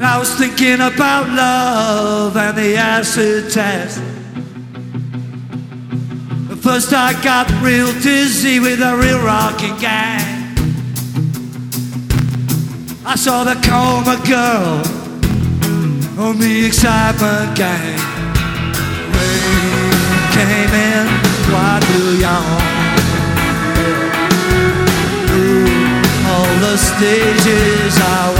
I was thinking about love and the acid test. But first I got real dizzy with a real rocking gang. I saw the coma girl on the excitement gang. Rain came in, quite blue yawn. All the stages I